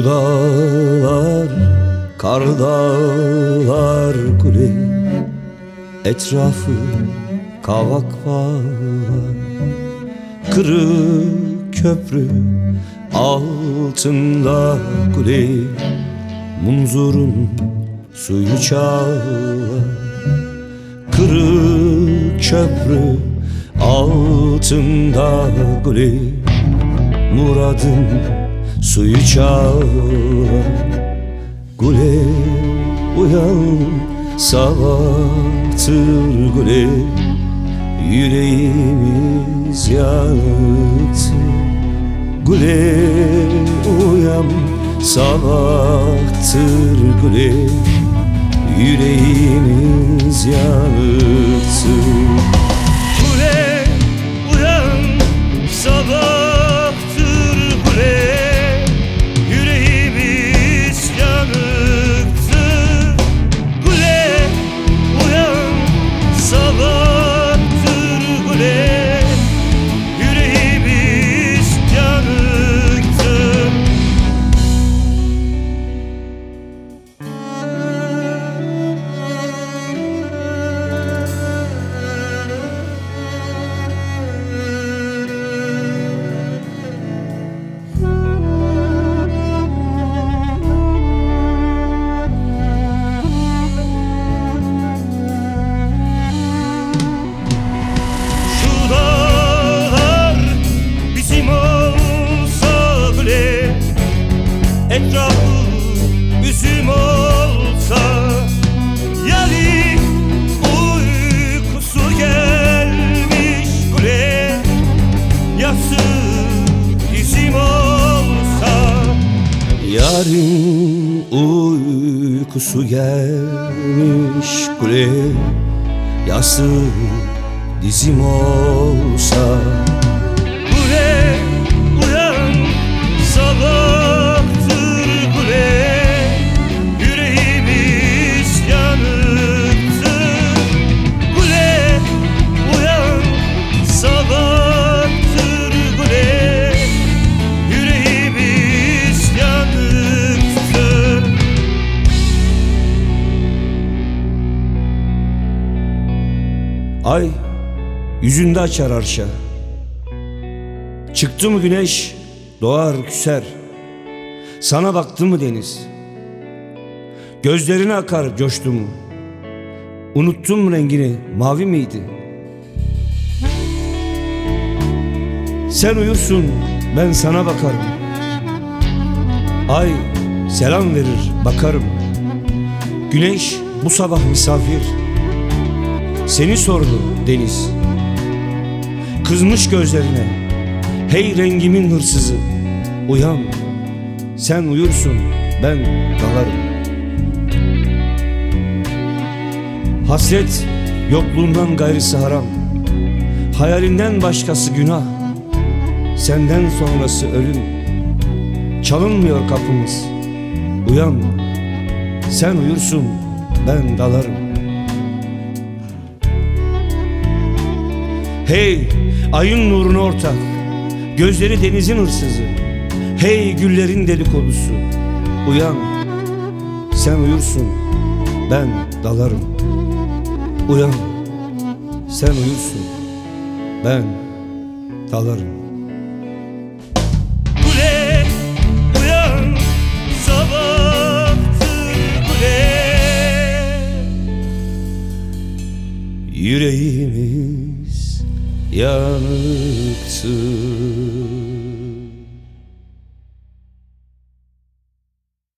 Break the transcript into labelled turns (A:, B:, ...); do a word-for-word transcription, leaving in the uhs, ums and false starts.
A: dağlar, kar dağlar kule, etrafı kavak bağlar. Kırık köprü altında kule, munzurun suyu çağlar. Kırık köprü altında kule, muradın suyu çağlar. Gule uyan, sabahtır gule, yüreğimiz yaktı. Gule uyan, sabahtır gule, yüreğimiz yaktı.
B: Gule uyan, sabahtır gule, yüreğimiz yanıktı. Gule uyan, sabahtır gule, yüreğimiz yanıktı. Etrafı üzüm olsa, yani uykusu gelmiş kule, yası bizim olsa.
A: Yarın uykusu gelmiş kule, yası dizim olsa.
B: Kule uyan, sabahtır kule, yüreğimiz yanıktı. Kule uyan, sabahtır kule, yüreğimiz yanıktı.
A: Ay yüzünde açar arşa, çıktı mı güneş doğar küser. Sana baktı mı deniz, gözlerine akar coştu mu? Unuttun mu rengini, mavi miydi? Sen uyursun, ben sana bakarım. Ay selam verir, bakarım. Güneş bu sabah misafir, seni sordu deniz. Kızmış gözlerine, hey rengimin hırsızı, uyan. Sen uyursun, ben dalarım. Hasret yokluğundan gayrısı haram, hayalinden başkası günah. Senden sonrası ölüm, çalınmıyor kapımız. Uyan, sen uyursun, ben dalarım. Hey ayın nuruna ortak, gözleri denizin hırsızı. Hey güllerin dedikodusu, uyan. Sen uyursun, ben dalarım. Uyan, sen uyursun, ben dalarım.
B: Kule uyan, sabahtır kule,
A: Yüreğimiz yanıktı.